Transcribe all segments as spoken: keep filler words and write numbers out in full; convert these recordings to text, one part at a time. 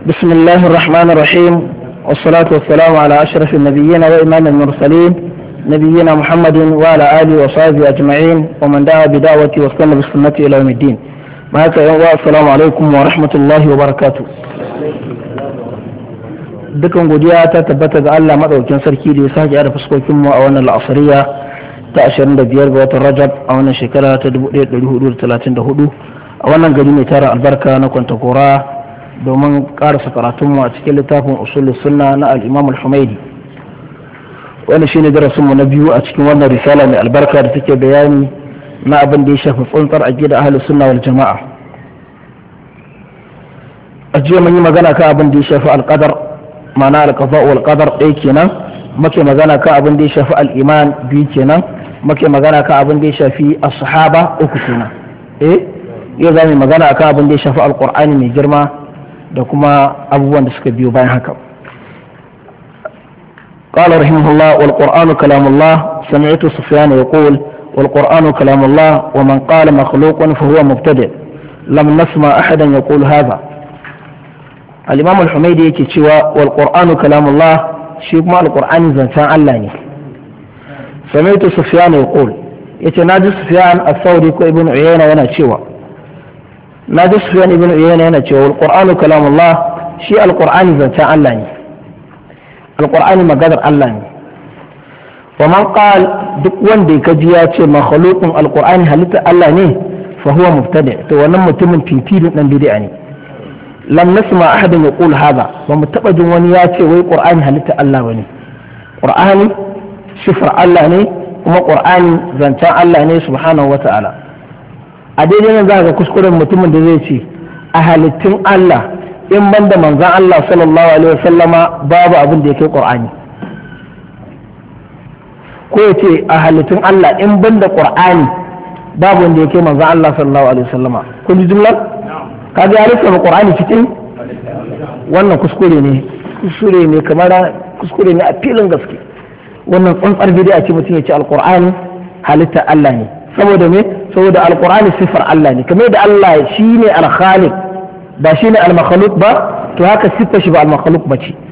بسم الله الرحمن الرحيم، والصلاة والسلام على أشرف النبيين وإمام المرسلين نبينا محمد وعلى آله وصحبه أجمعين ومن دعا بدعوته واستنى بسنته إلى يوم الدين. السلام عليكم ورحمة الله وبركاته. dukan godiya ta tabbata ga Allah madaukakin sarki da ya sake da fuskokin mu a wannan la'asariya ta ashirin da biyar ga watan Rajab a wannan shekara ta dubu ɗaya da ɗari hudu da talatin da hudu a wannan gari mai tara albarka na Kwantagora domin karasa karatun mu a cikin littafin usulul sunna na al-Imam al-Humaydi. Wannan shine darasin mu na biyu a cikin wannan risala mai albarka da take bayani na abin da ya shafi tsuntsar aqida ahlus sunna wal jama'a. A jiya mun yi magana kan abin da ya shafi al-qadar, ma'ana al-qada wal qadar ɗaya kenan, muke magana kan abin da ya shafi al-iman biyu kenan, muke magana kan abin da ya shafi as-sahaba uku kenan. eh yau zamu magana kan abin da ya shafi al-qur'ani mai girma da kuma abubuwan da suka biyo bayan haka. قال رحمه الله: والقرآن كلام الله. سمعت سفيان يقول: والقرآن كلام الله، ومن قال مخلوق فهو مبتدع. لم نسمع أحدا يقول هذا. الإمام الحميدي يكتشوى: والقرآن كلام الله، شيء ما القرآن زنسان الله. سمعت سفيان يقول: يتنادي سفيان الثوري ابن عيينة ونتشوى نادي سفيان ابن عيينة ونتشوى: والقرآن كلام الله، شيء القرآن زنسان الله، القرآن مقدر الله. ومن قال duk wanda ka ji ya ce makhluqun alqur'ani halitta Allah ne fa huwa mubtadi', to wannan mutumin tintirin dan bid'a ne. lam nasma ahadan yaqul hada, ba mu taba jin wani ya ce wai qur'ani halitta Allah bane. qur'ani sifar Allah ne, kuma qur'ani zancen Allah ne subhanahu wata'ala. a daidai nan za ka kuskuren mutumin da zai ce a halittun Allah in banda manzon Allah sallallahu alaihi wasallama babu abin da yake qur'ani, ko ya ce a halittun Allah in banda qur'ani babu wanda yake manzon Allah sallallahu alaihi wasallama. kun ji jumlar? kaga ya rufe qur'ani cikin wannan kuskure ne kuskure ne kamar kuskure ne a filin gaske. wannan tsantsar bid'a ce mutum ya ce alqur'ani halitta Allah ne. saboda me? saboda alqur'ani sifar Allah ne, kamar da Allah shine al-khaliq ba shine al-makhluq ba, to haka sifar shi ba al-makhluq ba ce.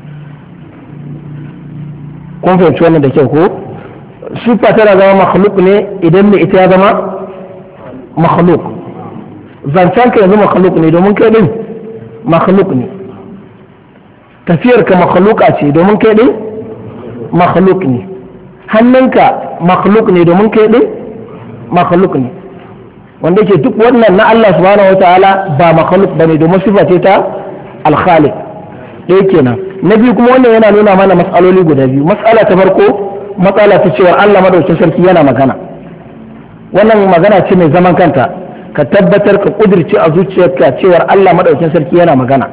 kun fahimci wannan da kyau ko? sifa tana zama makhluq ne idan mai ita ya zama makhluq. zancen ka yanzu makhluk ne domin kai din makhluk ne, tafiyar ka makhluka ce domin kai din makhluk ne, hannunka makhluk ne domin kai din makhluk ne, wanda yake duk wannan na Allah subhanahu wataala ba makhluk bane domin sifa ce ta al-khaliq. ɗaya kenan. na biyu kuma wannan yana nuna mana matsaloli guda biyu. matsala ta farko matsala ta cewa Allah madaukakin sarki yana magana. wannan magana ce mai zaman kanta, ka tabbatar ka kudirce a zuciyarka cewar Allah madaukakin sarki yana magana,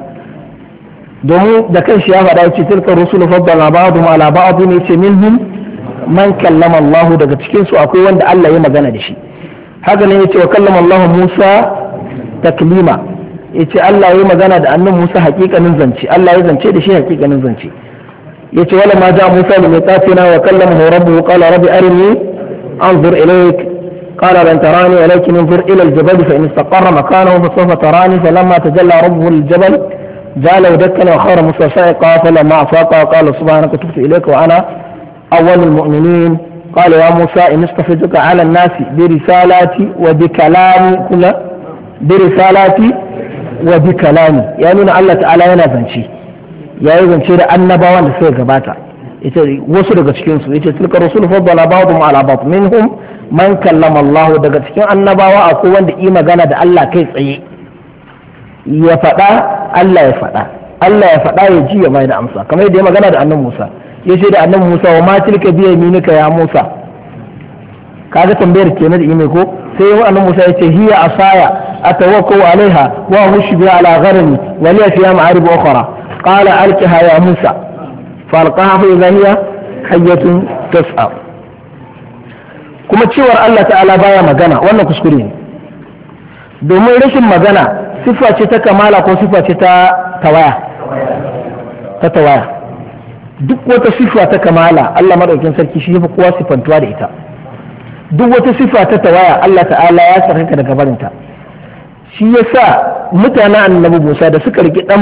domin da kanshi ya faɗa yace tilka rusulu faddala ba'dhum ala ba'd, ne yace minhum man kallama Allah, daga cikin su akwai wanda Allah ya magana da shi. haka ne yace wa kallama Allah Musa taklima, yace Allah ya magana da annabi Musa hakikanin zance, Allah ya zance da shi hakikanin zance. yace wala ma ja Musa li miqatina wa kallamahu rabbuhu qala rabbi arini anzur ilayk قال لن تراني ولكن انظر إلى الجبل فإن استقر مكانه فسوف تراني. فلما تجلى ربه للجبل جعله دكا وخر موسى صعقا فلما أفاق قال سبحانك تبت إليك وأنا أول المؤمنين. قال يا موسى إن اصطفيتك على الناس برسالاتي وبكلامي كله برسالاتي وبكلامي، يعني أن الله تعالى ينزنشي يا يزنشي النبوة لسير قباتا wasu daga cikinsu yace tilka rusul faddala ba'dhum ala ba'd minhum man kallama Allah, daga cikin annabawa akwai wanda yi magana da Allah kai tsaye, ya faɗa Allah ya faɗa, Allah ya faɗa ya ji ya mai da amsa, kamar yadda ya magana da annabi Musa. yace da annabi Musa wa ma tilka bi yaminika ya Musa, kaga tambayar kenan da ime ko? sai annabi Musa yace hiya asaya atawakkau alaiha wa hushi bi ala gharami wa li fiha ma'arib ukhra qala alqiha ya Musa falqaha fa idha hiya hayyatun tas'a. kuma cewar Allah ta'ala baya magana wannan kuskure ne, domin rashin magana sifa ce ta kamala ko sifa ce ta tawaya ta tawaya. duk wata sifa ta kamala Allah madaukakin sarki shi yafi kowa sifantuwa da ita. duk wata sifa ta tawaya Allah ta'ala ya sarka daga barinta. shi yasa mutanen annabi Musa da suka riki dan